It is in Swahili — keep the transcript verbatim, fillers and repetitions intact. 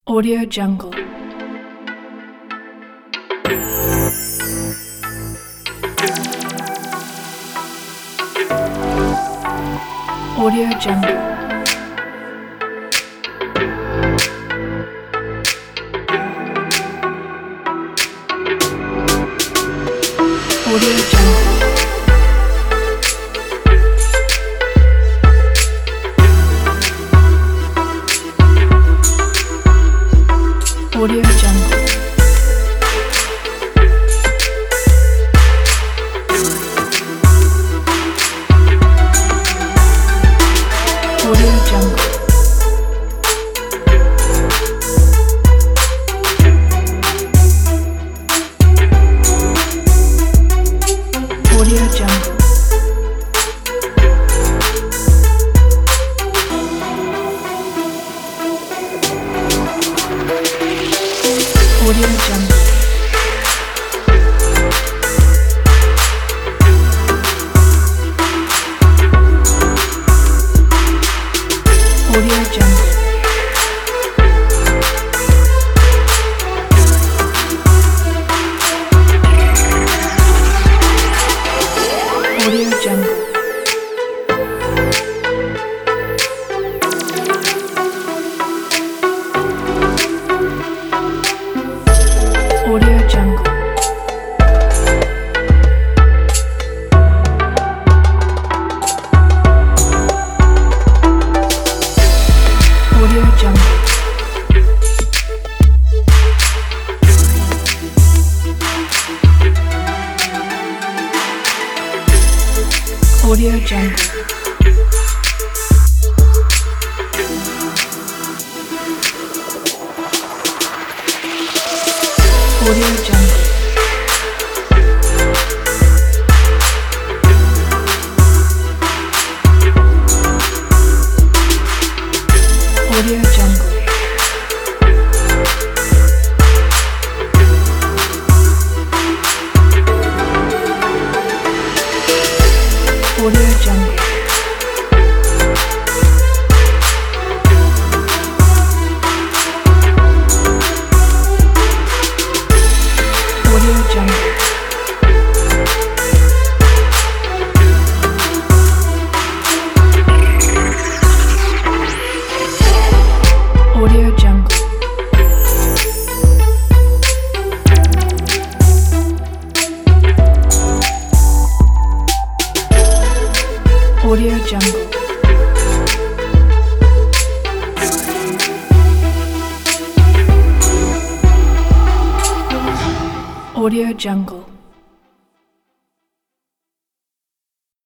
Audio Jungle. Audio Jungle. Audio Jungle. Audio Jungle. Audio Jungle. Audio Jungle. Audio Jungle. Audio Jungle. Audio Jungle. Audio Jungle. Audio Jungle. Audio Jungle. Audio Jungle. Audio Jungle. Audio Jungle. Audio Jungle. Audio Jungle. Audio Jungle. Audio Jungle.